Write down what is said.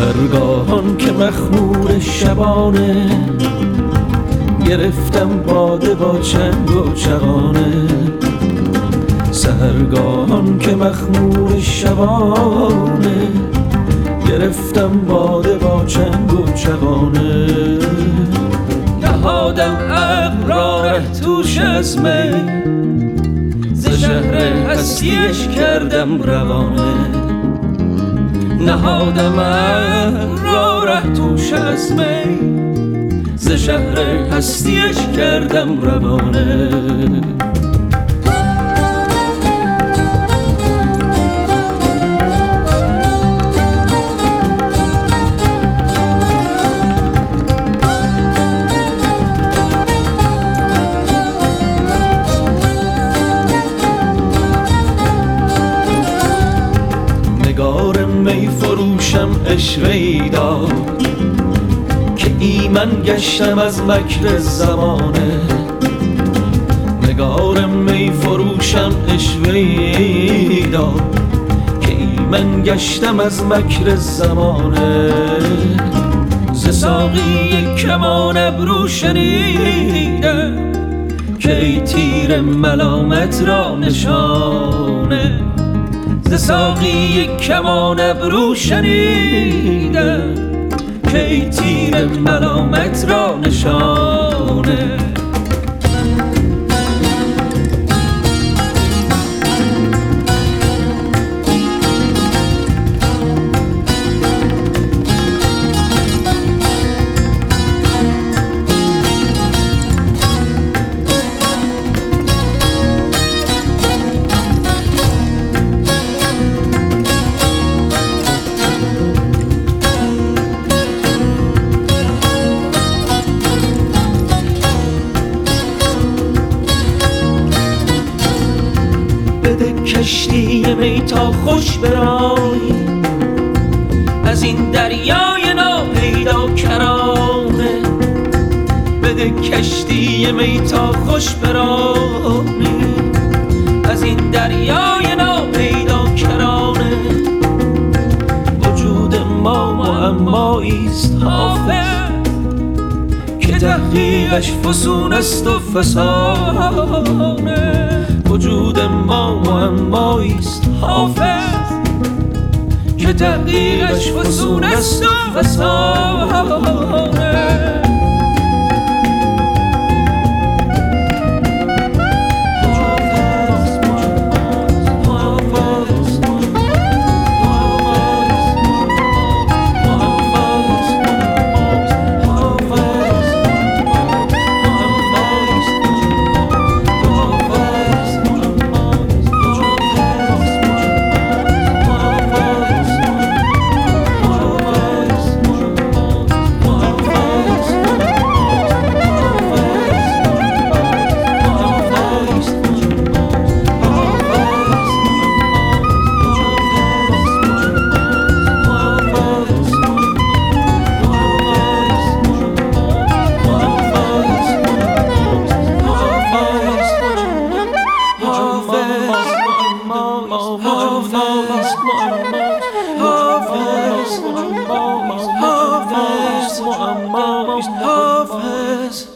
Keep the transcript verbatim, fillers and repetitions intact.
سحرگاهان که مخمور شبانه، گرفتم باده با چنگ و چغانه. سحرگاهان که مخمور شبانه، گرفتم باده با چنگ و چغانه. نهادم عقل را ره توش از می، ز شهر هستیش کردم روانه. نهادم عقل را ره توش از می، ز شهر هستیش کردم روانه. نگار می فروشم عشقه‌ای داد که ایمن گشتم از مکر زمانه. نگار می فروشم عشقه‌ای داد که ایمن گشتم از مکر زمانه. ز ساقی کمان ابرو شنیدم که ای تیر ملامت را نشانه. ز ساقی کمان ابرو شنیدم که ای تیر ملامت را نشانه. بده کشتی می تا خوش برای از این دریای ناپیدا کرانه. بده کشتی می تا خوش برای از این دریای ناپیدا کرانه. وجود ما معماییست حافظ که تحقیقش فسون است و فسانه. وجود ما معماییست حافظ که تحقیقش فسون است و فسانه. Hafiz, Hafiz, Hafiz.